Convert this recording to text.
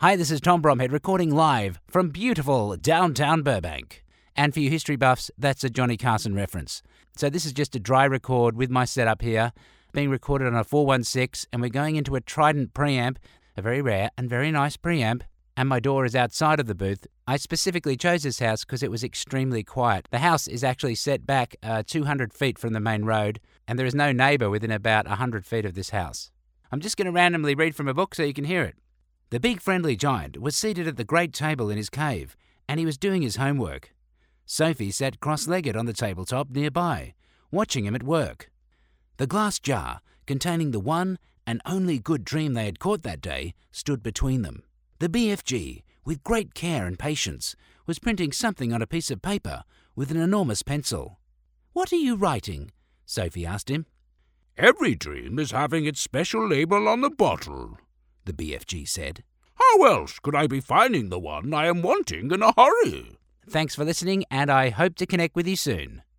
Hi, this is Tom Bromhead recording live from beautiful downtown Burbank. And for you history buffs, that's a Johnny Carson reference. So this is just a dry record with my setup here, being recorded on a 416, and we're going into a Trident preamp, a very rare and very nice preamp, and my door is outside of the booth. I specifically chose this house because it was extremely quiet. The house is actually set back 200 feet from the main road, and there is no neighbour within about 100 feet of this house. I'm just going to randomly read from a book so you can hear it. The big friendly giant was seated at the great table in his cave, and he was doing his homework. Sophie sat cross-legged on the tabletop nearby, watching him at work. The glass jar, containing the one and only good dream they had caught that day, stood between them. The BFG, with great care and patience, was printing something on a piece of paper with an enormous pencil. "What are you writing?" Sophie asked him. "Every dream is having its special label on the bottle," the BFG said. "How else could I be finding the one I am wanting in a hurry?" Thanks for listening, and I hope to connect with you soon.